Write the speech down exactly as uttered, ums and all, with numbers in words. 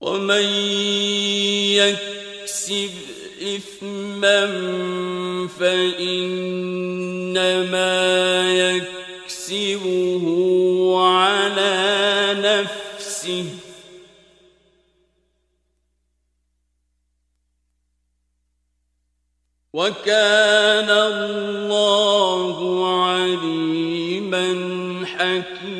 ومن يكسب إثما فإنما يكسبه على نفسه وكان الله عليما حكيما.